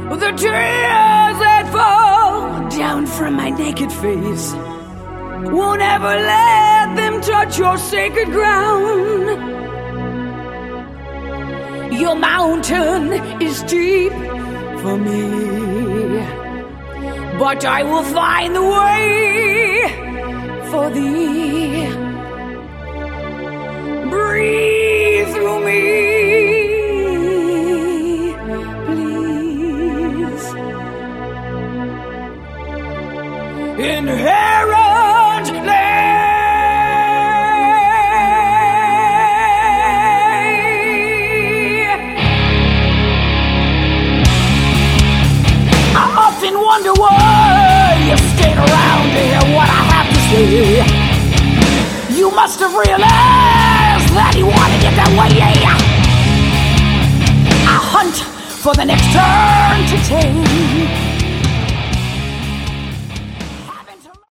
The tears that fall down from my naked face won't ever let them touch your sacred ground. Your mountain is deep for me, but I will find the way for thee. Breathe through me, please. Inherent I often wonder why you stayed around to hear what I have to say. You must have realized that he wanted it that way. I hunt for the next turn to take.